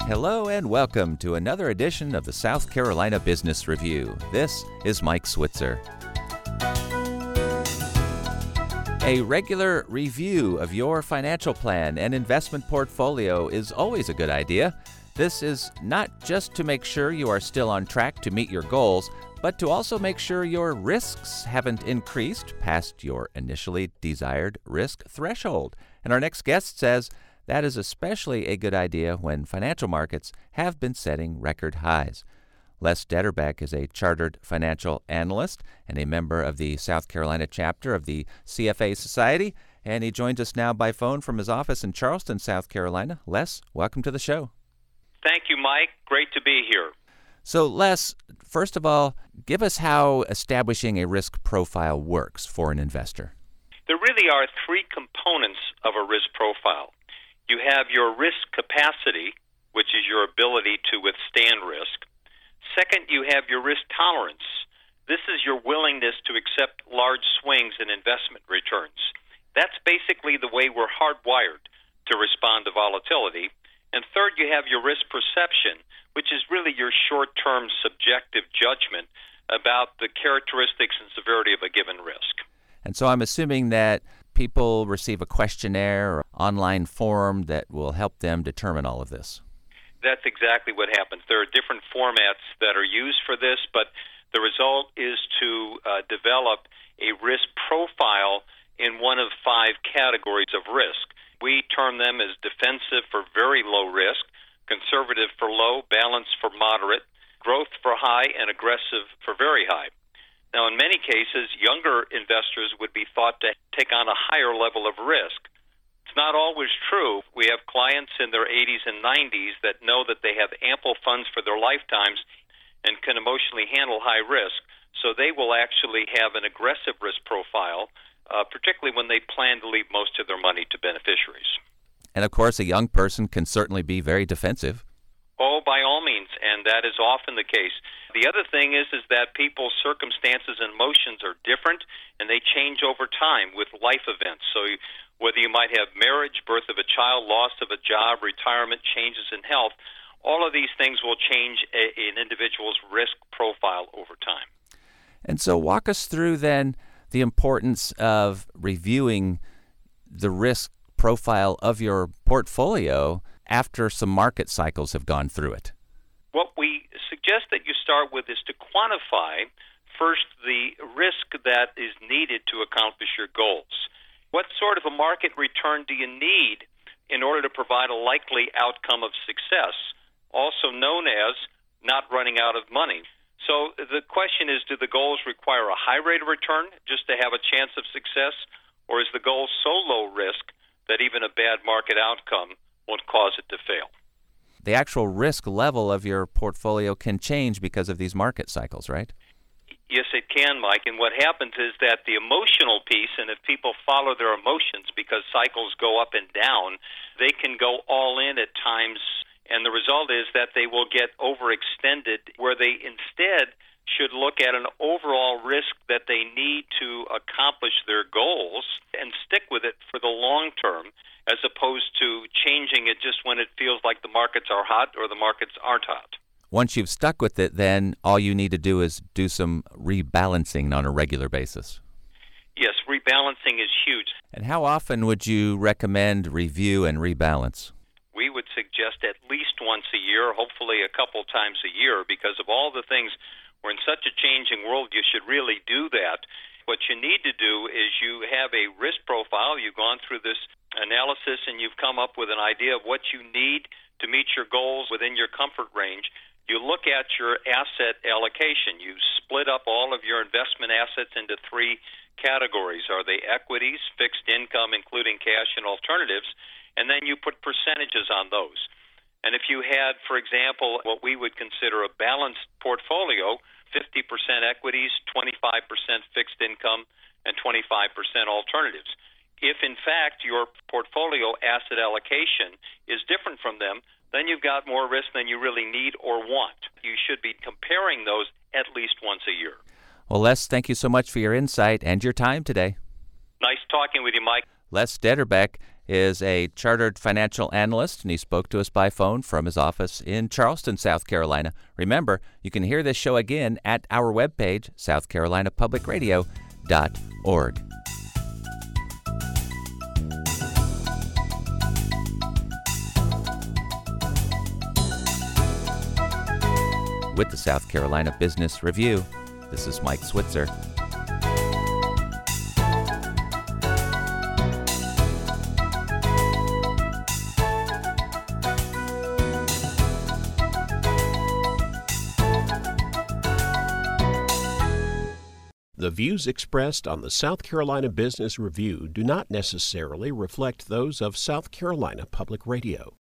Hello and welcome to another edition of the South Carolina Business Review. This is Mike Switzer. A regular review of your financial plan and investment portfolio is always a good idea. This is not just to make sure you are still on track to meet your goals, but to also make sure your risks haven't increased past your initially desired risk threshold. And our next guest says that is especially a good idea when financial markets have been setting record highs. Les Detterbeck is a chartered financial analyst and a member of the South Carolina chapter of the CFA Society, and he joins us now by phone from his office in Charleston, South Carolina. Les, welcome to the show. Thank you, Mike. Great to be here. So, Les, first of all, give us how establishing a risk profile works for an investor. There really are three components of a risk profile. You have your risk capacity, which is your ability to withstand risk. Second, you have your risk tolerance. This is your willingness to accept large swings in investment returns. That's basically the way we're hardwired to respond to volatility. And third, you have your risk perception, which is really your short-term subjective judgment about the characteristics and severity of a given risk. And so I'm assuming that people receive a questionnaire or online form that will help them determine all of this. That's exactly what happens. There are different formats that are used for this, but the result is to develop a risk profile in one of 5 categories of risk. We term them as defensive for very low risk, conservative for low, balanced for moderate, growth for high, and aggressive for very high. Now, in many cases, younger investors would be thought to take on a higher level of risk. It's not always true. We have clients in their 80s and 90s that know that they have ample funds for their lifetimes and can emotionally handle high risk, so they will actually have an aggressive risk profile, particularly when they plan to leave most of their money to beneficiaries. And of course, a young person can certainly be very defensive. Oh, by all means, and that is often the case. The other thing is that people's circumstances and emotions are different, and they change over time with life events. So whether you might have marriage, birth of a child, loss of a job, retirement, changes in health, all of these things will change an individual's risk profile over time. And so walk us through then the importance of reviewing the risk profile of your portfolio after some market cycles have gone through it. What we suggest that you start with is to quantify first the risk that is needed to accomplish your goals. What sort of a market return do you need in order to provide a likely outcome of success, also known as not running out of money? So the question is, do the goals require a high rate of return just to have a chance of success, or is the goal so low risk that even a bad market outcome won't cause it to fail? The actual risk level of your portfolio can change because of these market cycles, right? Yes, it can, Mike. And what happens is that the emotional piece, and if people follow their emotions because cycles go up and down, they can go all in at times, and the result is that they will get overextended, where they instead should look at an overall risk that they need to accomplish their goals and stick with it for the long term, as opposed to changing it just when it feels like the markets are hot or the markets aren't hot. Once you've stuck with it, then all you need to do is do some rebalancing on a regular basis. Yes, rebalancing is huge. And how often would you recommend review and rebalance? We would suggest at least once a year, hopefully a couple times a year, because of all the things. We're in such a changing world, you should really do that. What you need to do is you have a risk profile. You've gone through this analysis and you've come up with an idea of what you need to meet your goals within your comfort range. You look at your asset allocation. You split up all of your investment assets into 3 categories. Are they equities, fixed income, including cash and alternatives? And then you put percentages on those. And if you had, for example, what we would consider a balanced portfolio, 50% equities, 25% fixed income, and 25% alternatives. If, in fact, your portfolio asset allocation is different from them, then you've got more risk than you really need or want. You should be comparing those at least once a year. Well, Les, thank you so much for your insight and your time today. Nice talking with you, Mike. Les Detterbeck is a chartered financial analyst, and he spoke to us by phone from his office in Charleston, South Carolina. Remember, you can hear this show again at our webpage, southcarolinapublicradio.org. With the South Carolina Business Review, this is Mike Switzer. The views expressed on the South Carolina Business Review do not necessarily reflect those of South Carolina Public Radio.